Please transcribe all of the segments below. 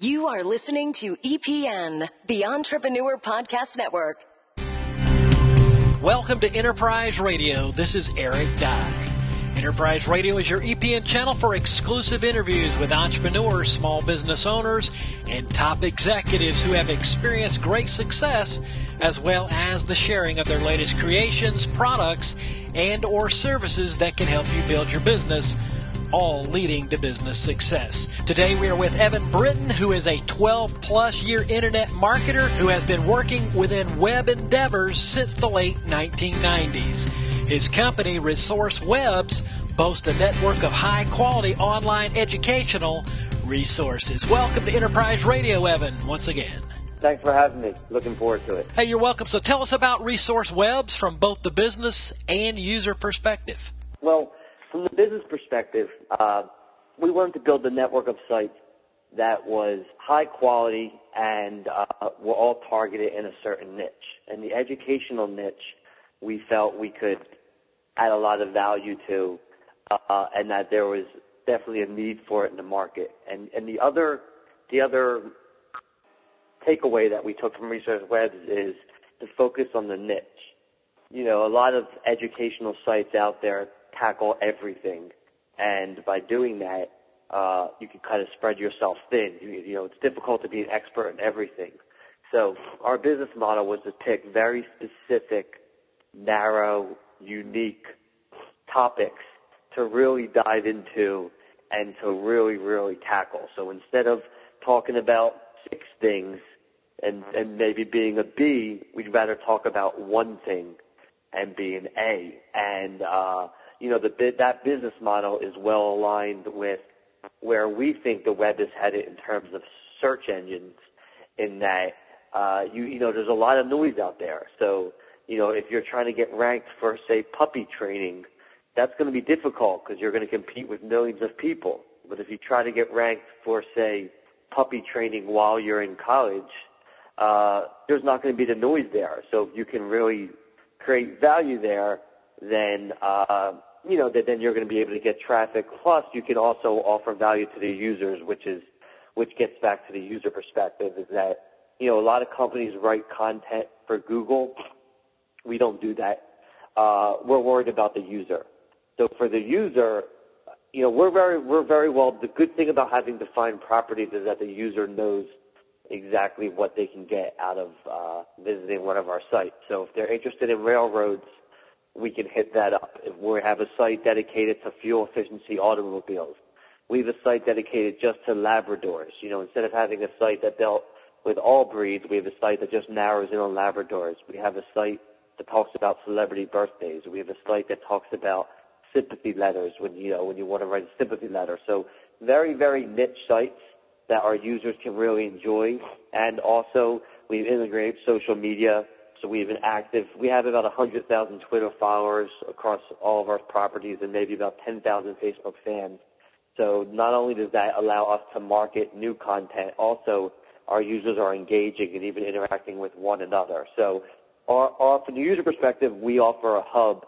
You are listening to EPN, the Entrepreneur Podcast Network. Welcome to Enterprise Radio. This is Eric Dye. Enterprise Radio is your EPN channel for exclusive interviews with entrepreneurs, small business owners, and top executives who have experienced great success, as well as the sharing of their latest creations, products, and or services that can help you build your business, all leading to business success. Today we are with Evan Britton, who is a 12-plus year internet marketer who has been working within web endeavors since the late 1990s. His company, Resource Webs, boasts a network of high-quality online educational resources. Welcome to Enterprise Radio, Evan, once again. Thanks for having me. Looking forward to it. Hey, you're welcome. So tell us about Resource Webs from both the business and user perspective. Well, from the business perspective, we wanted to build a network of sites that was high quality and were all targeted in a certain niche. And the educational niche, we felt we could add a lot of value to, and that there was definitely a need for it in the market. And the other takeaway that we took from Resource Webs is to focus on the niche. You know, a lot of educational sites out there tackle everything, and by doing that, you can kind of spread yourself thin. You know, it's difficult to be an expert in everything. So our business model was to pick very specific, narrow, unique topics to really dive into and to really, really tackle. So instead of talking about 6 things and maybe being a B, we'd rather talk about one thing and be an A. And, you know, that business model is well aligned with where we think the web is headed in terms of search engines, in that, you know, there's a lot of noise out there. So, you know, if you're trying to get ranked for, say, puppy training, that's going to be difficult because you're going to compete with millions of people. But if you try to get ranked for, say, puppy training while you're in college, there's not going to be the noise there. So if you can really create value there, then, you know, then you're going to be able to get traffic. Plus, you can also offer value to the users, which gets back to the user perspective, is that, you know, a lot of companies write content for Google. We don't do that. We're worried about the user. So for the user, you know, we're very well. The good thing about having defined properties is that the user knows exactly what they can get out of visiting one of our sites. So if they're interested in railroads, we can hit that up. If we have a site dedicated to fuel efficiency automobiles, we have a site dedicated just to Labradors. You know, instead of having a site that dealt with all breeds, we have a site that just narrows in on Labradors. We have a site that talks about celebrity birthdays. We have a site that talks about sympathy letters when you want to write a sympathy letter. So very, very niche sites that our users can really enjoy. And also we've integrated social media. So we have about 100,000 Twitter followers across all of our properties and maybe about 10,000 Facebook fans. So not only does that allow us to market new content, also our users are engaging and even interacting with one another. So from the user perspective, we offer a hub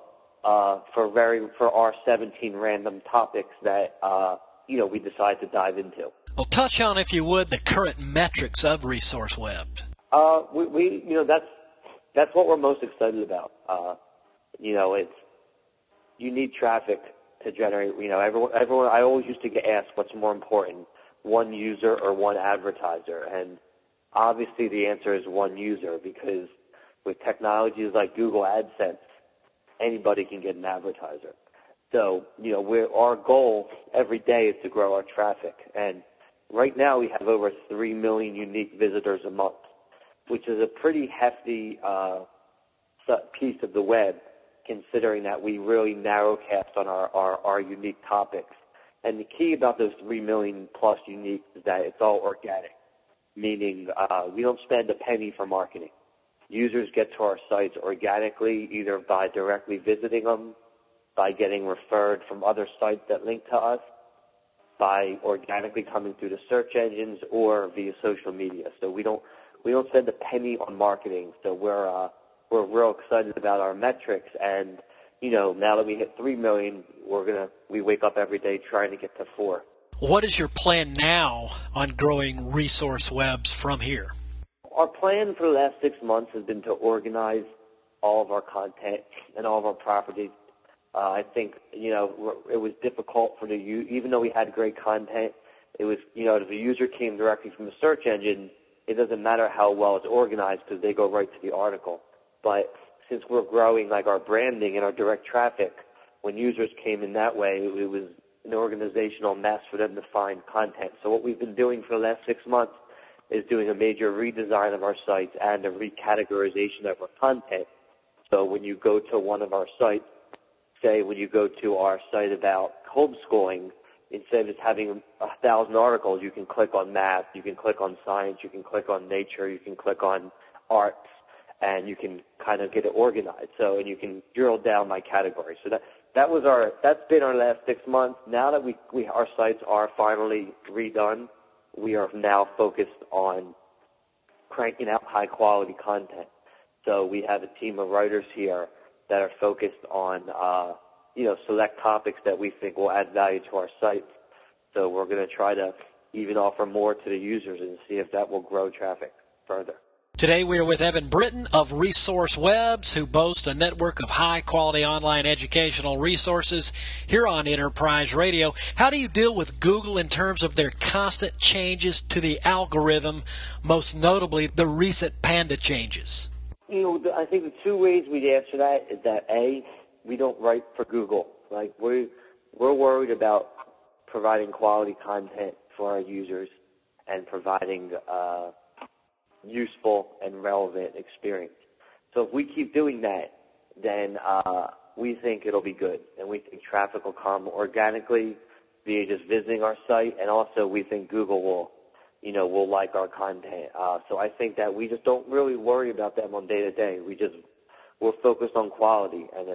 for our 17 random topics that you know, we decide to dive into. Well, touch on, if you would, the current metrics of Resource Web. We you know, that's what we're most excited about. You know, you need traffic to generate. You know, everyone. I always used to get asked, what's more important, one user or one advertiser? And obviously, the answer is one user, because with technologies like Google AdSense, anybody can get an advertiser. So, you know, our goal every day is to grow our traffic. And right now we have over 3 million unique visitors a month, which is a pretty hefty piece of the web, considering that we really narrowcast on our unique topics. And the key about those 3 million plus uniques is that it's all organic, meaning we don't spend a penny for marketing. Users get to our sites organically, either by directly visiting them, by getting referred from other sites that link to us, by organically coming through the search engines, or via social media. So we don't spend a penny on marketing. So we're real excited about our metrics. And, you know, now that we hit 3 million, we wake up every day trying to get to 4. What is your plan now on growing Resource Webs from here? Our plan for the last 6 months has been to organize all of our content and all of our properties. I think, it was difficult for even though we had great content, it was, if a user came directly from the search engine, it doesn't matter how well it's organized because they go right to the article. But since we're growing like our branding and our direct traffic, when users came in that way, it was an organizational mess for them to find content. So what we've been doing for the last 6 months is doing a major redesign of our sites and a recategorization of our content. So when you go to one of our sites, say when you go to our site about homeschooling, instead of just having 1,000 articles, you can click on math, you can click on science, you can click on nature, you can click on arts, and you can kind of get it organized. So, and you can drill down by category. So that's been our last 6 months. Now that our sites are finally redone, we are now focused on cranking out high quality content. So we have a team of writers here that are focused on, select topics that we think will add value to our sites. So we're going to try to even offer more to the users and see if that will grow traffic further. Today we are with Evan Britton of Resource Webs, who boasts a network of high-quality online educational resources here on Enterprise Radio. How do you deal with Google in terms of their constant changes to the algorithm, most notably the recent Panda changes? I think the two ways we'd answer that is that, A, we don't write for Google. Like, we're worried about providing quality content for our users and providing useful and relevant experience. So if we keep doing that, then we think it'll be good, and we think traffic will come organically via just visiting our site, and also we think Google will like our content. So I think that we just don't really worry about them on day to day. We're focused on quality, and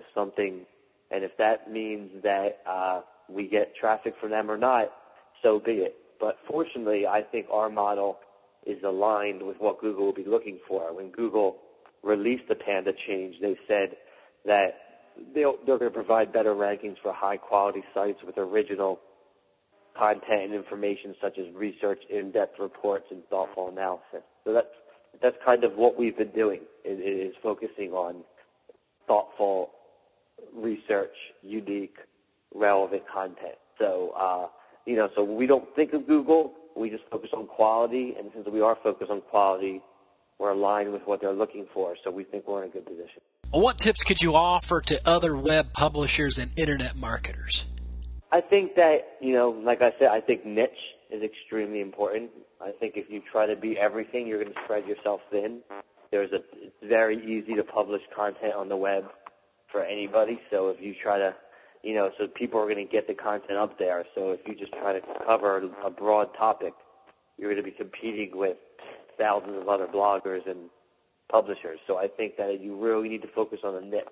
if that means that we get traffic from them or not, so be it. But fortunately, I think our model is aligned with what Google will be looking for. When Google released the Panda change, they said that they're going to provide better rankings for high-quality sites with original content and information such as research, in-depth reports, and thoughtful analysis. So that's kind of what we've been doing, is focusing on thoughtful research, unique, relevant content. So, so we don't think of Google. We just focus on quality, and since we are focused on quality, we're aligned with what they're looking for, so we think we're in a good position. What tips could you offer to other web publishers and internet marketers? I think that, like I said, I think niche is extremely important. I think if you try to be everything, you're going to spread yourself thin. It's very easy to publish content on the web for anybody, so if you try to so people are going to get the content up there. So if you just try to cover a broad topic, you're going to be competing with thousands of other bloggers and publishers. So I think that you really need to focus on a niche.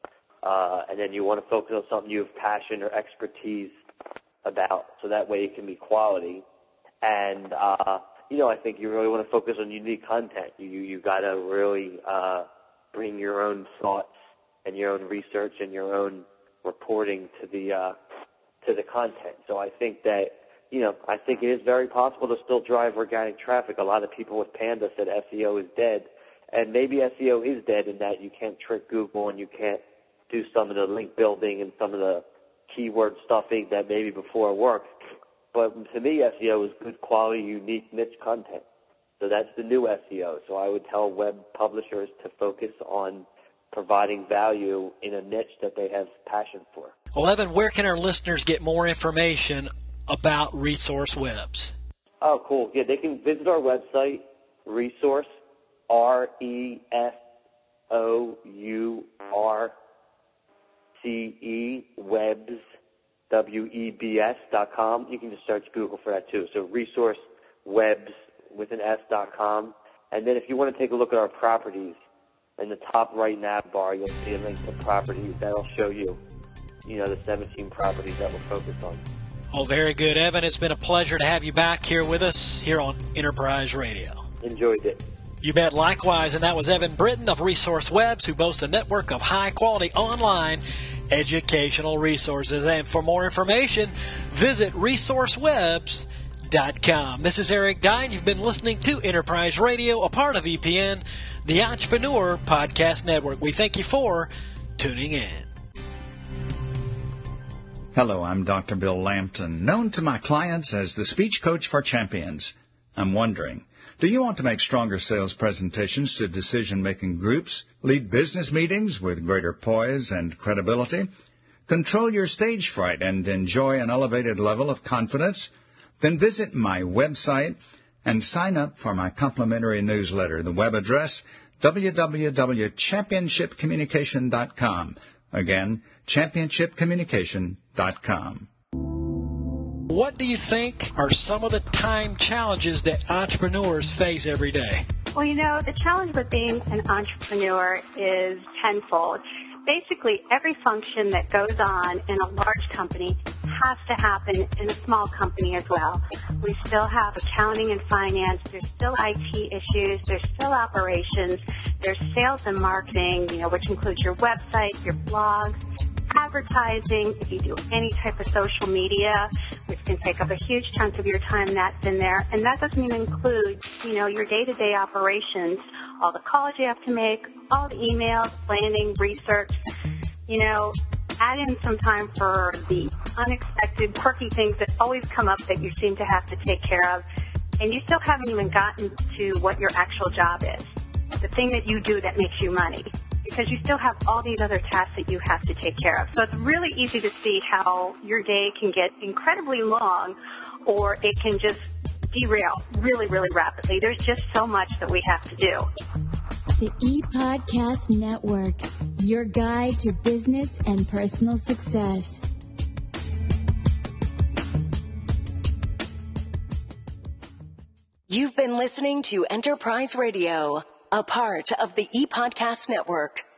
And then you want to focus on something you have passion or expertise about, so that way it can be quality. And, I think you really want to focus on unique content. You got to really bring your own thoughts and your own research and your own reporting to the content. So I think that, I think it is very possible to still drive organic traffic. A lot of people with Panda said SEO is dead, and maybe SEO is dead in that you can't trick Google and you can't do some of the link building and some of the keyword stuffing that maybe before worked. But to me, SEO is good quality, unique, niche content. So that's the new SEO. So I would tell web publishers to focus on providing value in a niche that they have passion for. Well, Evan, where can our listeners get more information about Resource Webs? Oh, cool. Yeah, they can visit our website, Resource, RESOURCE, Webs, WEBS.com. You can just search Google for that too. So Resource Webs with an S.com. And then if you want to take a look at our properties, in the top right nav bar, you'll see a link to properties that'll show you, the 17 properties that we're focused on. Oh, very good, Evan. It's been a pleasure to have you back here with us here on Enterprise Radio. Enjoyed it. You bet. Likewise, and that was Evan Britton of Resource Webs, who boasts a network of high-quality online educational resources. And for more information, visit resourcewebs.com. This is Eric Dye. You've been listening to Enterprise Radio, a part of EPN, the Entrepreneur Podcast Network. We thank you for tuning in. Hello, I'm Dr. Bill Lampton, known to my clients as the Speech Coach for Champions. I'm wondering, do you want to make stronger sales presentations to decision-making groups, lead business meetings with greater poise and credibility, control your stage fright, and enjoy an elevated level of confidence? Then visit my website and sign up for my complimentary newsletter. The web address, www.championshipcommunication.com. Again, championshipcommunication.com. What do you think are some of the time challenges that entrepreneurs face every day? Well, the challenge with being an entrepreneur is tenfold. Basically, every function that goes on in a large company has to happen in a small company as well. We still have accounting and finance. There's still IT issues. There's still operations. There's sales and marketing, which includes your website, your blogs, advertising, if you do any type of social media, which can take up a huge chunk of your time, that's in there. And that doesn't even include, your day-to-day operations, all the calls you have to make, all the emails, planning, research, add in some time for the unexpected, quirky things that always come up that you seem to have to take care of. And you still haven't even gotten to what your actual job is, the thing that you do that makes you money, because you still have all these other tasks that you have to take care of. So it's really easy to see how your day can get incredibly long, or it can just derail really, really rapidly. There's just so much that we have to do. The ePodcast Network, your guide to business and personal success. You've been listening to Enterprise Radio, a part of the ePodcast Network.